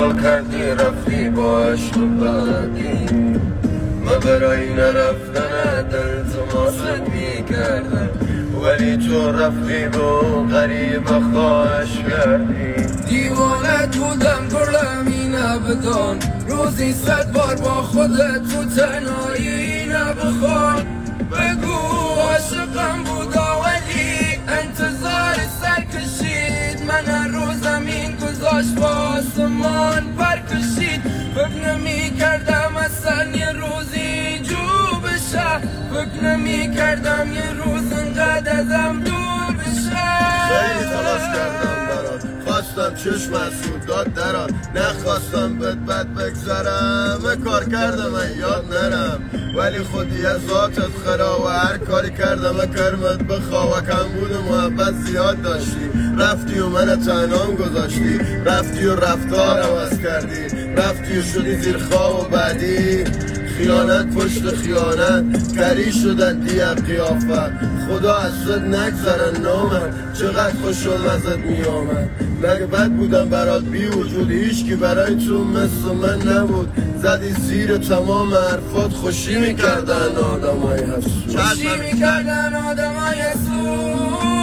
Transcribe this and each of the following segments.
کردی رفتی با عشق بعدی، من برای نرفتن دل تو ماسد میکردم، ولی تو رفتی با غریب خواهش کردی. دیوانت بودم گرمی نبدان، روزی 100 بار با خودت تو تنهایی نبخوان. بگو عاشقم بودا ولی انتظار سر کشید، من هر روز زمین گذاشت با آسمان پر کشید. فکر نمی کردم اصلا یه روزی جو بشه، فکر نمی کردم یه روز انقدر ازم دور بشه. خیلی تلاش کردم برات، خواستم چشم از سود داد درات، نخواستم بد بگذرم، کار کردم من یاد نرم، ولی خودی از ذاتت خرا و هر کاری کردم کرمت بخوا و کم بود و محبت زیاد داشتی. رفتی و من تنهام گذاشتی، رفتی و رفتار عوض کردی، رفتی و شدی زیر خواه و بعدی. خیانت پشت خیانت کری شدن دیگر قیافت، خدا ازت نگذرن نامن، چقدر خوشم ازت میامد. مگه بد بودم برات بی وجود، هیچکی برای تو مثل من نبود. زدی زیر تمام حرفات، خوشی میکردن آدمای حسود، خوشی میکردن آدمای حسود.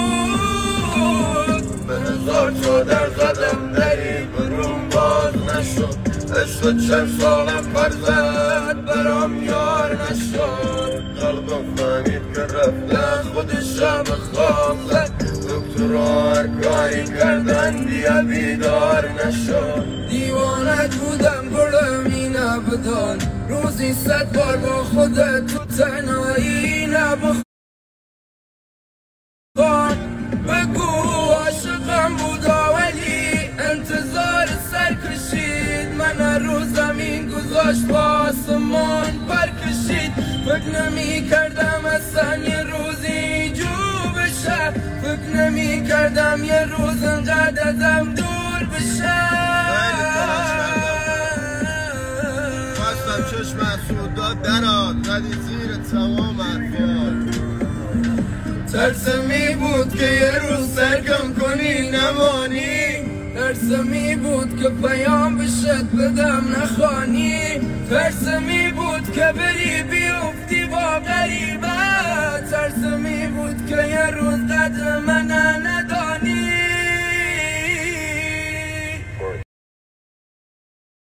به 1000 تا در زدم دری بروم باز نشد، عشق چند سالم پر زد برام یار نشد. قلبم فهمید که رفتن خودشم خواب زد، دکترها هر کاری کردن دیگه بیدار نشد. دیوانت بودم گرمی نبدان، روزی 100 بار با خودت تو تنهایی نبخوان. بگو عاشقم بودا ولی انتظار سر کشید، من هر روز زمین گذاشت با آسمان پر کشید. فکر نمی کردم اصلا یه روزی جو بشه، فکر نمی کردم یه روز انقدر ازم دور بشه. خواستم چشم از سود داد درات، زدی زیر تمام حرفات. ترسمی بود که یه روز سرگم کنی نمانی، ترسمی بود که پیام بشت بدم نخوانی، ترسمی بود که بری بیفتی با غریبت، ترسمی بود که یه روز قدر من